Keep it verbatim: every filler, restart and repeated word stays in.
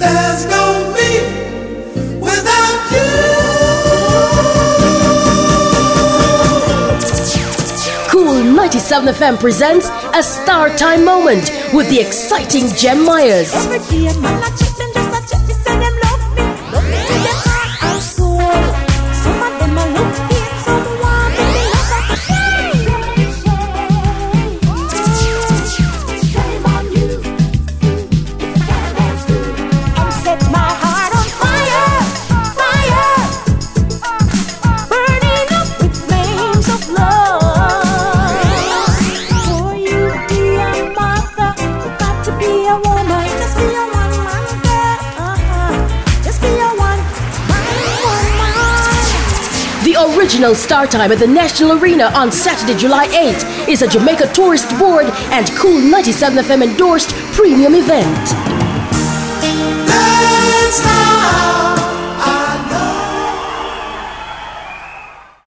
There's no me without you. Cool ninety-seven F M presents a Star Time moment with the exciting Jem Myers. The original Star Time at the National Arena on Saturday, July eighth is a Jamaica Tourist Board and Cool ninety-seven F M endorsed premium event.